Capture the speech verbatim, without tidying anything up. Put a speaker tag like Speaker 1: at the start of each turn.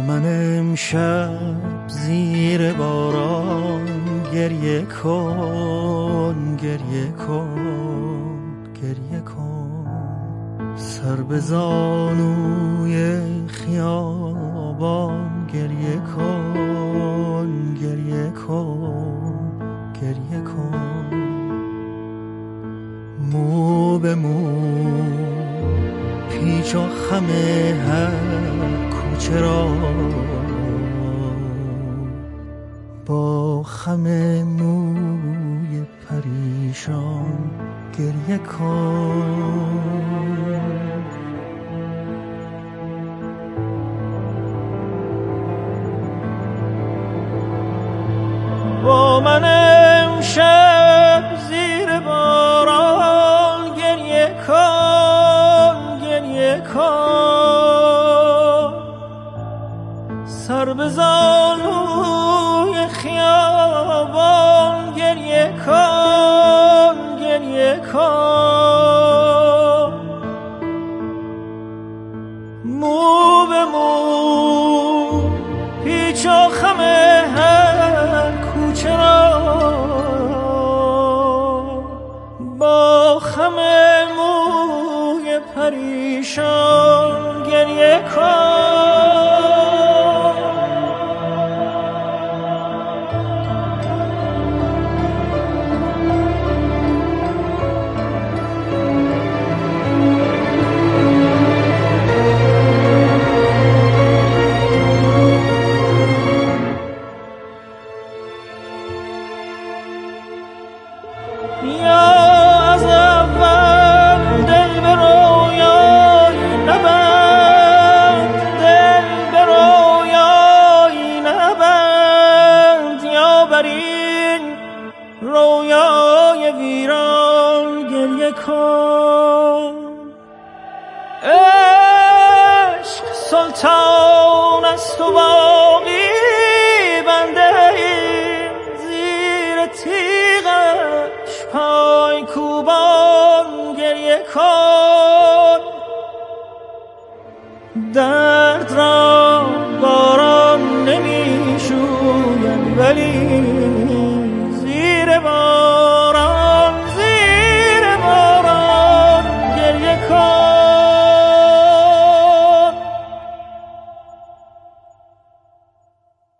Speaker 1: من امشب زیر باران گریه کن، گریه کن، گریه کن. سر به زانوی خیابان گریه کن، گریه کن، گریه کن. مو به مو پیچ و خم هر کوچه را با خم موی پریشان گریه کن. با من امشب زیر باران گریه کن، گریه کن. سر به زانوی خیابان گریه کن، گریه کن. مو به مو پیچ و خم هر کوچه را با خم موی پریشان گریه کن. رویای ویران گریه کن. عشق سلطان است و باقی بنده زیر تیغش پای کوبان گریه کن. درد را باران نمی شوید ولی